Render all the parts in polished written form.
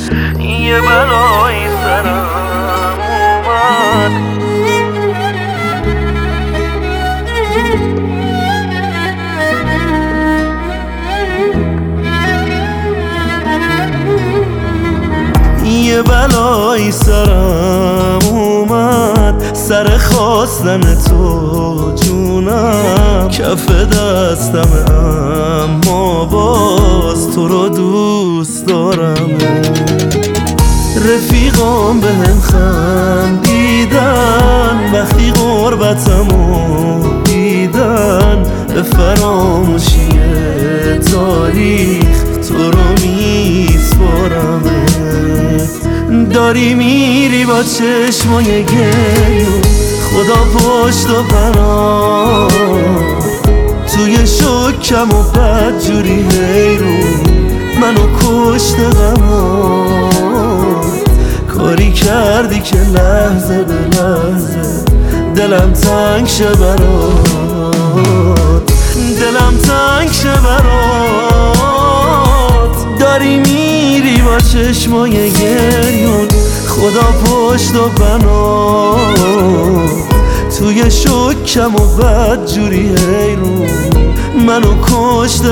یه بلایی سرم اومد. یه بلایی سرم اومد، سر خواستن تو جونم، کف دستم اما باز تو رو دوست دارم. رفیقام بهم خندیدن وقتی غربتمو دیدن، به فراموشی تاریخ تو رو میسپارم. داری میری با چشمای گریون، خدا پشت و پناه، توی شکم و بدجوری حیرون منو کشت غمات. کاری کردی که لحظه به لحظه دلم تنگ شه برات، دلم تنگ شه برات. داری میری با چشمای گریون، خدا پشت و بنا، توی شکم و بدجوری حیرون منو کشت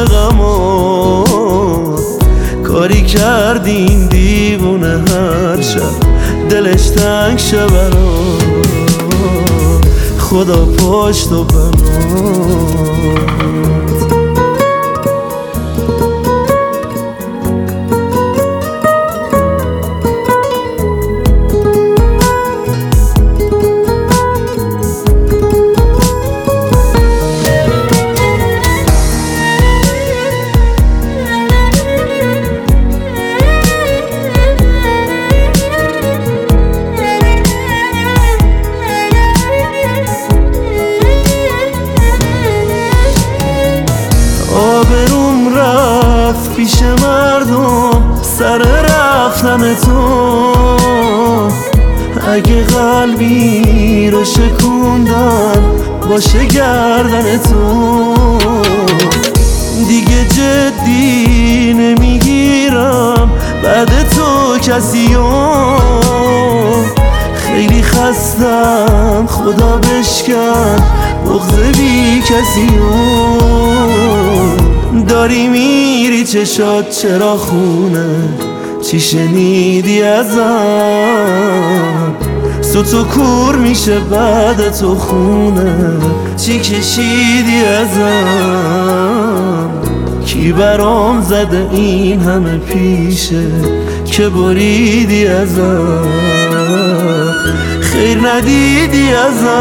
غمات. کاری کردی این دیوونه هر شب دلش تنگ شه برات، خدا پشت و بنات. آبروم رفت پیش مردم سر رفتن تو، اگه قلبی رو شکوندن باشه گردن تو. دیگه جدی نمیگیرم بعد تو کسیو، خیلی خستم خدا بشکن بغض بی کسیو. داری میری چشات چرا خونه، چی شنیدی ازم؟ سوتو کور میشه بعد تو خونه، چی کشیدی ازم؟ کی برام زده این همه پیشه که بریدی ازم؟ خیر ندیدی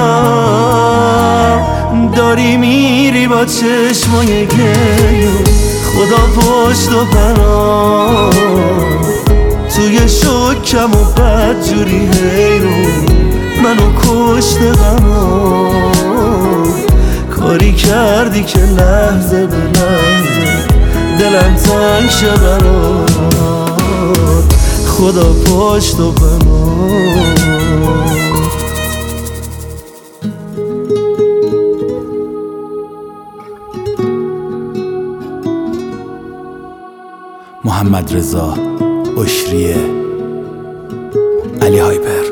ازم. داری میری با چشمای گریون، خدا پشت و پناه، توی شکم و بدجوری حیرون منو کشت غمات. کاری کردی که لحظه به لحظه دلم تنگ شه برات، خدا پشت و پناه. محمد رضا اشریه، علی هایپر.